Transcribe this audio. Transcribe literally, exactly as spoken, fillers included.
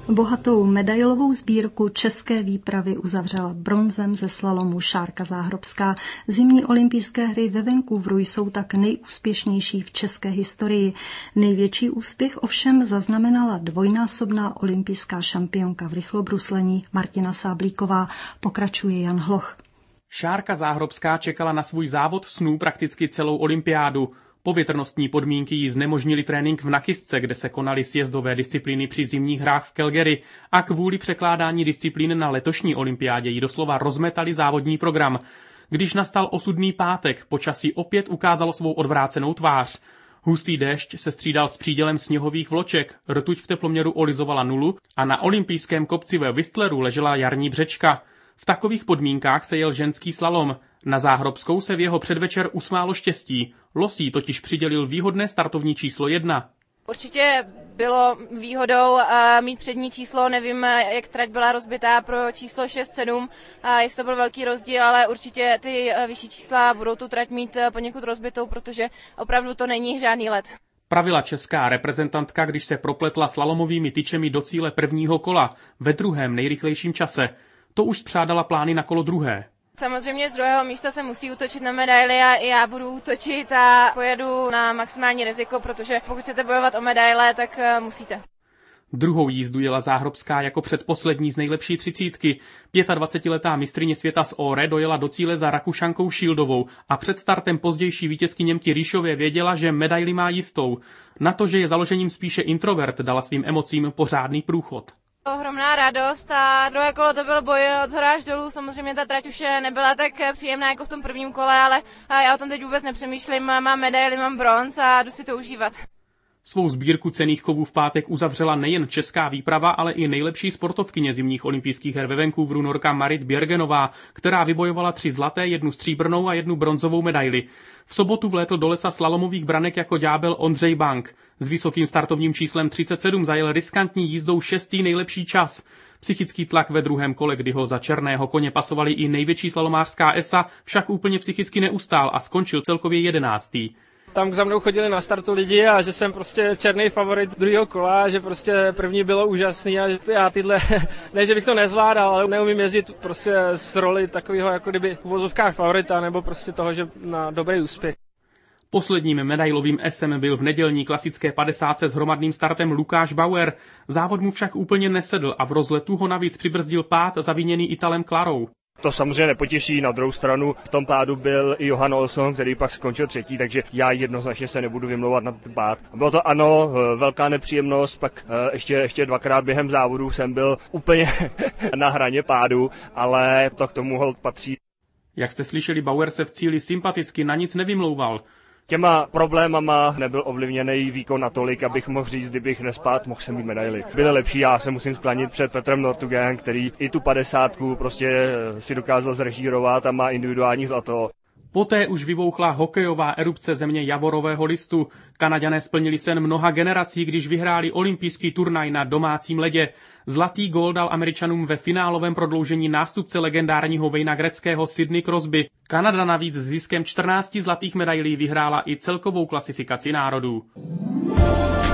Bohatou medailovou sbírku české výpravy uzavřela bronzem ze slalomu Šárka Záhrobská. Zimní olympijské hry ve Vancouveru jsou tak nejúspěšnější v české historii. Největší úspěch ovšem zaznamenala dvojnásobná olympijská šampionka v rychlobruslení Martina Sáblíková, pokračuje Jan Hloch. Šárka Záhrobská čekala na svůj závod snů prakticky celou olympiádu. Povětrnostní podmínky jí znemožnily trénink v Nakisce, kde se konaly sjezdové disciplíny při zimních hrách v Calgary, a kvůli překládání disciplín na letošní olympiádě jí doslova rozmetali závodní program. Když nastal osudný pátek, počasí opět ukázalo svou odvrácenou tvář. Hustý déšť se střídal s přídělem sněhových vloček, rtuť v teploměru olizovala nulu a na olympijském kopci ve Whistleru ležela jarní břečka. V takových podmínkách se jel ženský slalom. Na Záhrobskou se v jeho předvečer usmálo štěstí. Los jí totiž přidělil výhodné startovní číslo jedna. Určitě bylo výhodou mít přední číslo, nevím, jak trať byla rozbitá pro číslo šest sedm, jestli to byl velký rozdíl, ale určitě ty vyšší čísla budou tu trať mít poněkud rozbitou, protože opravdu to není žádný let. Pravila česká reprezentantka, když se propletla slalomovými tyčemi do cíle prvního kola ve druhém nejrychlejším čase. To už spřádala plány na kolo druhé. Samozřejmě z druhého místa se musí útočit na medaili a i já budu útočit a pojedu na maximální riziko, protože pokud chcete bojovat o medaile, tak musíte. Druhou jízdu jela Záhrobská jako předposlední z nejlepší třicítky. dvacetiletá mistryně světa z Åre dojela do cíle za Rakušankou Šíldovou a před startem pozdější vítězky Němky Ríšové věděla, že medaili má jistou. Na to, že je založením spíše introvert, dala svým emocím pořádný průchod. Ohromná radost a druhé kolo to byl boj od shora až dolů. Samozřejmě ta trať už nebyla tak příjemná jako v tom prvním kole, ale já o tom teď vůbec nepřemýšlím. Mám medaili, mám bronz a jdu si to užívat. Svou sbírku cenných kovů v pátek uzavřela nejen česká výprava, ale i nejlepší sportovkyně zimních olympijských her ve Vancouveru Norka Marit Bjergenová, která vybojovala tři zlaté, jednu stříbrnou a jednu bronzovou medaili. V sobotu vlétl do lesa slalomových branek jako ďábel Ondřej Bank. S vysokým startovním číslem třicet sedm zajel riskantní jízdou šestý nejlepší čas. Psychický tlak ve druhém kole, kdy ho za černého koně pasovali i největší slalomářská esa, však úplně psychicky neustál a skončil celkově jedenáctý. Tam za mnou chodili na startu lidi a že jsem prostě černý favorit druhého kola, že prostě první bylo úžasný a já tyhle, ne, že bych to nezvládal, ale neumím jezdit prostě z roli takového jako kdyby v uvozovkách favorita nebo prostě toho, že na dobrý úspěch. Posledním medailovým esem byl v nedělní klasické padesátce s hromadným startem Lukáš Bauer. Závod mu však úplně nesedl a v rozletu ho navíc přibrzdil pád zaviněný Italem Clarou. To samozřejmě nepotěší, na druhou stranu v tom pádu byl i Johan Olsson, který pak skončil třetí, takže já jednoznačně se nebudu vymlouvat na ten pád. Bylo to ano, velká nepříjemnost, pak ještě, ještě dvakrát během závodu jsem byl úplně na hraně pádu, ale to k tomu hold patří. Jak jste slyšeli, Bauer se v cíli sympaticky na nic nevymlouval. Těma problémama nebyl ovlivněný výkon natolik, abych mohl říct, kdybych nespát, mohl jsem mít medaili. Byly lepší, já se musím sklanit před Petrem Nortugem, který i tu padesátku prostě si dokázal zrežírovat a má individuální zlato. Poté už vybouchla hokejová erupce země javorového listu. Kanaďané splnili sen mnoha generací, když vyhráli olympijský turnaj na domácím ledě. Zlatý gól dal Američanům ve finálovém prodloužení nástupce legendárního Wayna Gretzkého Sidney Crosby. Kanada navíc s ziskem čtrnácti zlatých medailí vyhrála i celkovou klasifikaci národů.